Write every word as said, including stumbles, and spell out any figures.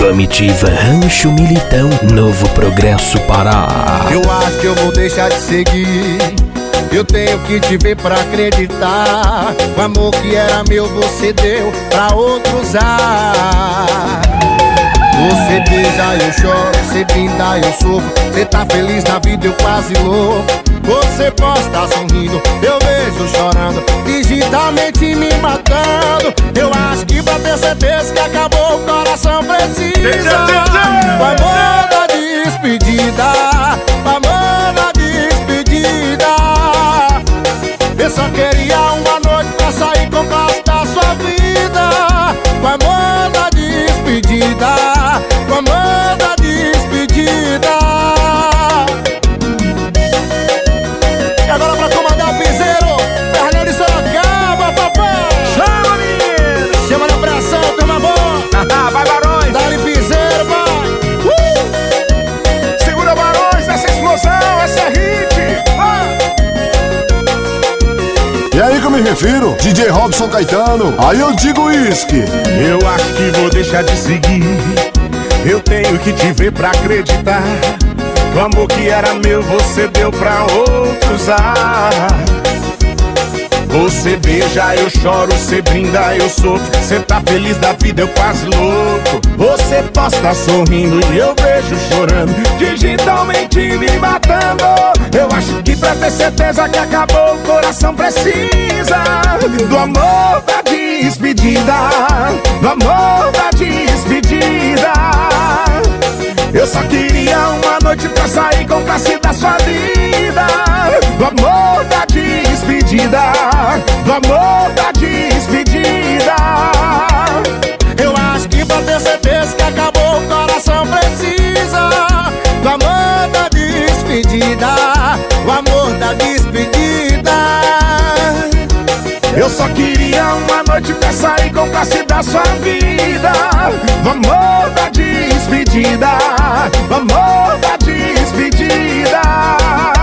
Comitiva Rancho Militão, Novo Progresso, Pará. Eu acho que eu vou deixar de seguir. Eu tenho que te ver pra acreditar. O amor que era meu você deu pra outro usar. Você beija, eu choro, você brinda, eu sofro. Você tá feliz na vida, eu quase louco. Você posta tá sorrindo, eu vejo chorando, digitalmente me matando. Eu acho que pra ter certeza que acabou, o coração precisa. O amor da despedida, o amor da despedida. Eu só queria uma noite pra sair com o gosto da sua vida. O amor da despedida, o amor da despedida. E agora pra comandar o piseiro, Fernando de Sorocaba, papai. Chama, menino! Chama na pressão, turma boa. Vai, Barões! Dá-lhe piseiro, vai. Uh! Segura, Barões, essa explosão, essa é hit! Ah! E aí que eu me refiro, D J Robson Caetano, aí eu digo uísque. Eu acho que vou deixar de seguir. Eu tenho que te ver pra acreditar. O amor que era meu você deu pra outros usar. Você beija, eu choro, você brinda, eu sofro. Você tá feliz da vida, eu quase louco. Você posta sorrindo e eu vejo chorando, digitalmente me matando. Eu acho que pra ter certeza que acabou, o coração precisa do amor da despedida, do amor da despedida. Eu só queria uma noite pra sair com classe da sua vida. Do amor da despedida, do amor da despedida. Eu acho que pra ter certeza que acabou, o coração precisa do amor da despedida, o amor da despedida. Eu só queria uma noite pra sair com classe da sua vida. Do amor da despedida, do amor da despedida.